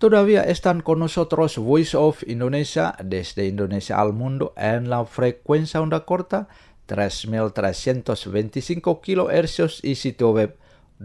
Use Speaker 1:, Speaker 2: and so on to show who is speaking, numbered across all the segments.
Speaker 1: Todavía están con nosotros Voice of Indonesia desde Indonesia al mundo en la frecuencia onda corta 3325 kHz y sitio web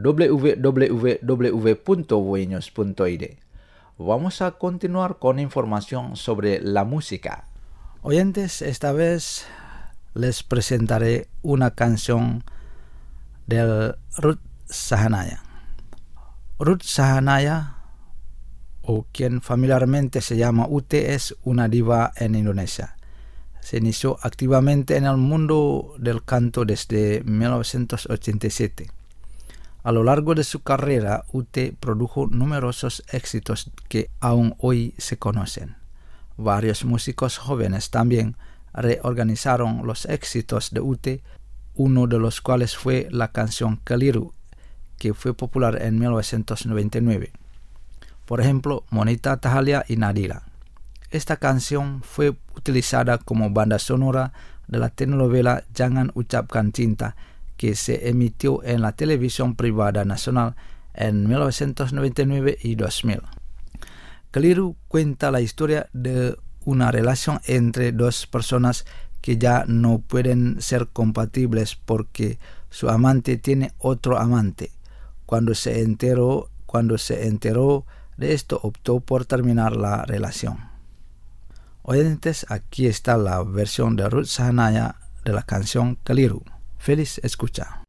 Speaker 1: www.voinews.id. Vamos a continuar con información sobre la música. Oyentes, esta vez les presentaré una canción del Ruth Sahanaya. Ruth Sahanaya, o quien familiarmente se llama Ute, es una diva en Indonesia. Se inició activamente en el mundo del canto desde 1987. A lo largo de su carrera, Ute produjo numerosos éxitos que aún hoy se conocen. Varios músicos jóvenes también reorganizaron los éxitos de Ute, uno de los cuales fue la canción Keliru, que fue popular en 1999. Por ejemplo, Monita Tahalia y Nadira. Esta canción fue utilizada como banda sonora de la telenovela Jangan Ucapkan Cinta, que se emitió en la televisión privada nacional en 1999 y 2000. Keliru cuenta la historia de una relación entre dos personas que ya no pueden ser compatibles porque su amante tiene otro amante. Cuando se enteró de esto, optó por terminar la relación. Oyentes, aquí está la versión de Ruth Sahanaya de la canción Keliru. Feliz escucha.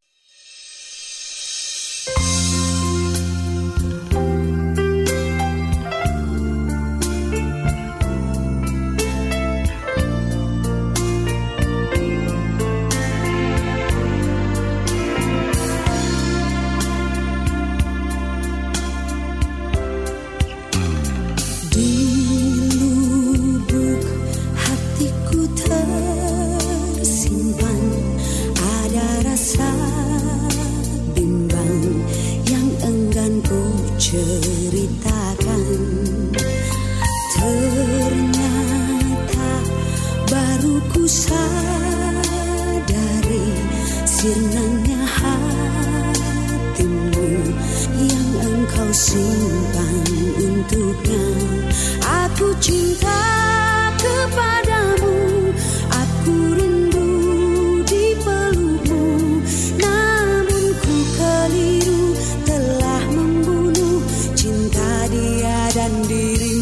Speaker 2: Sirnanya hatimu yang engkau simpan untuknya. Aku cinta kepadamu, aku rindu di pelukmu. Namun ku keliru telah membunuh cinta dia dan dirimu.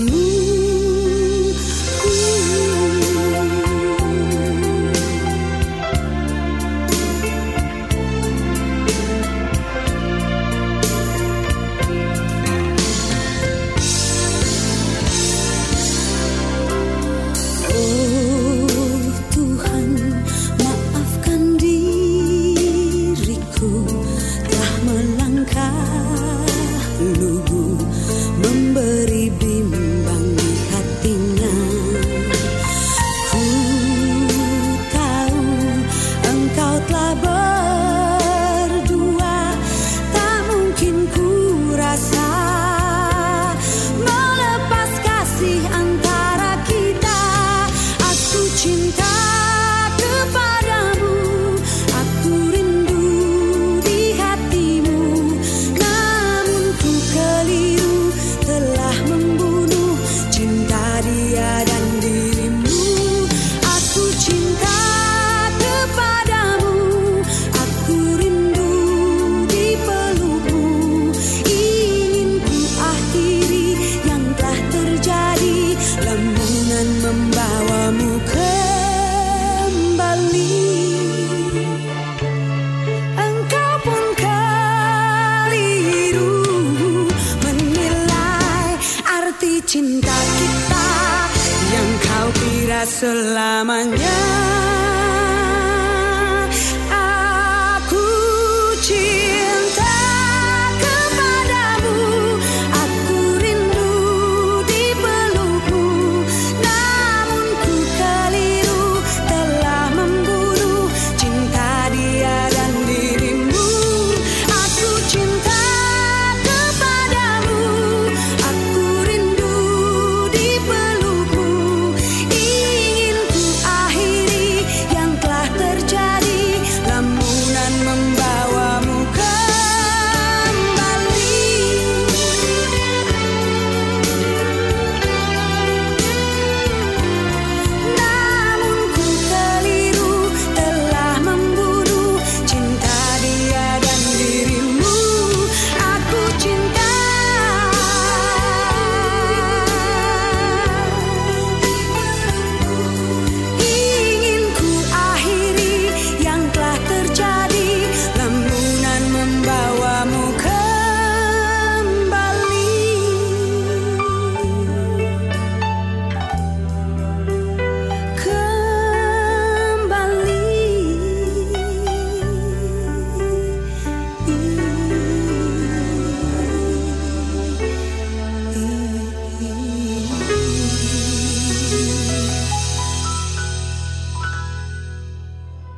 Speaker 2: Cinta kita yang kau kira selamanya.